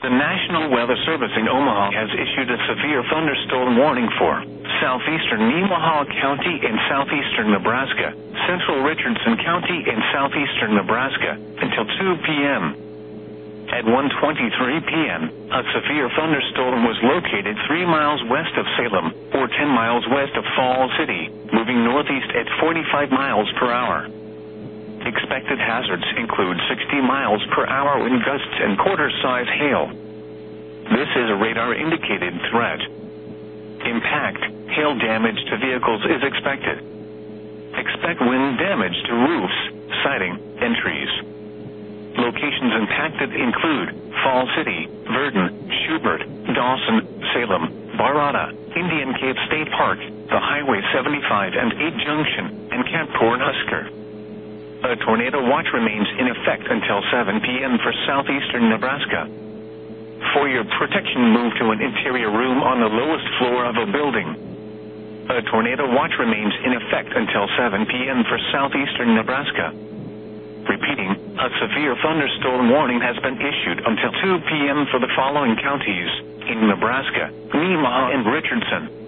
The National Weather Service in Omaha has issued a severe thunderstorm warning for southeastern Nemaha County in southeastern Nebraska, central Richardson County in southeastern Nebraska, until 2 p.m. At 1:23 p.m., a severe thunderstorm was located 3 miles west of Salem, or 10 miles west of Falls City, moving northeast at 45 miles per hour. Expected hazards include 60 miles per hour wind gusts and quarter-size hail. This is a radar-indicated threat. Impact, hail damage to vehicles is expected. Expect wind damage to roofs, siding, and trees. Locations impacted include Falls City, Verdon, Schubert, Dawson, Salem, Barada, Indian Cape State Park, the Highway 75 and 8 Junction, and Camp Cornhusker. A tornado watch remains in effect until 7 p.m. for southeastern Nebraska. For your protection, move to an interior room on the lowest floor of a building. A tornado watch remains in effect until 7 p.m. for southeastern Nebraska. Repeating, a severe thunderstorm warning has been issued until 2 p.m. for the following counties in Nebraska: Nemaha and Richardson.